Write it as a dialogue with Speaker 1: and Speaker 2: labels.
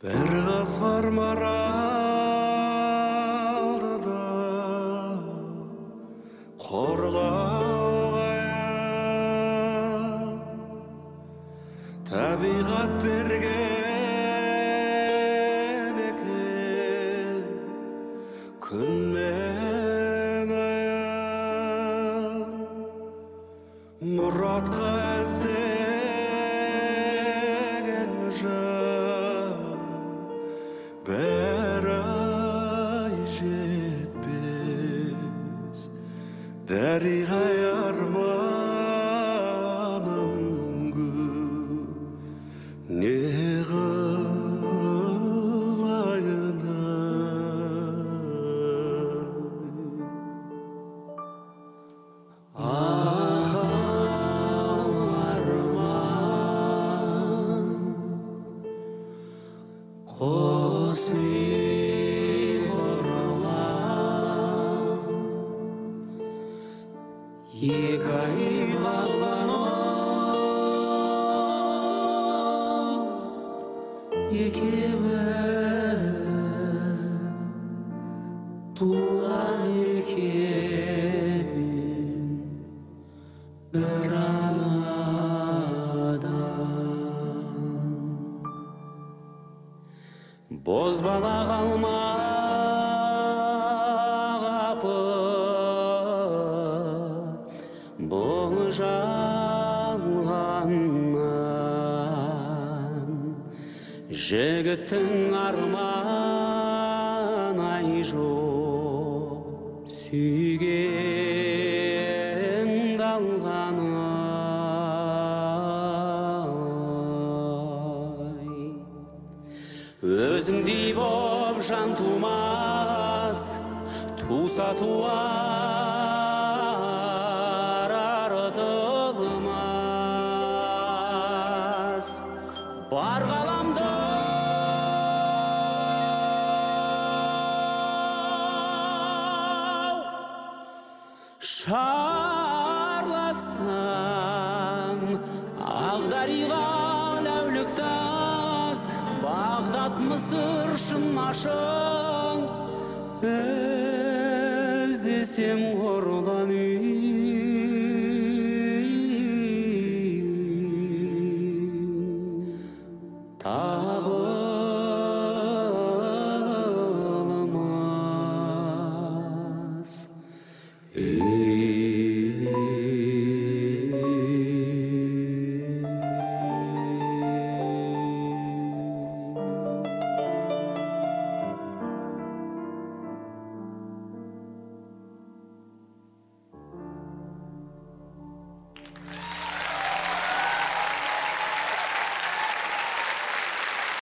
Speaker 1: Bir kız var maraldıda korlağaya tabiat bergen eкен күн мен аян мұратқа іздеген жан бәрі жетпес дариға арманым көп не қылайын қос екі ай бағланым екеуі туған екен бір анадан бозбала қалмақ апы бұл жалғаннан жігіттің арман ай жоқ сүйген қалғаны өзіңдей боп жан тумас туса туар артылмас бар ғаламда шарласам ағдариға ләулік тас Бағдат Мысыр шын ашың іздесем орла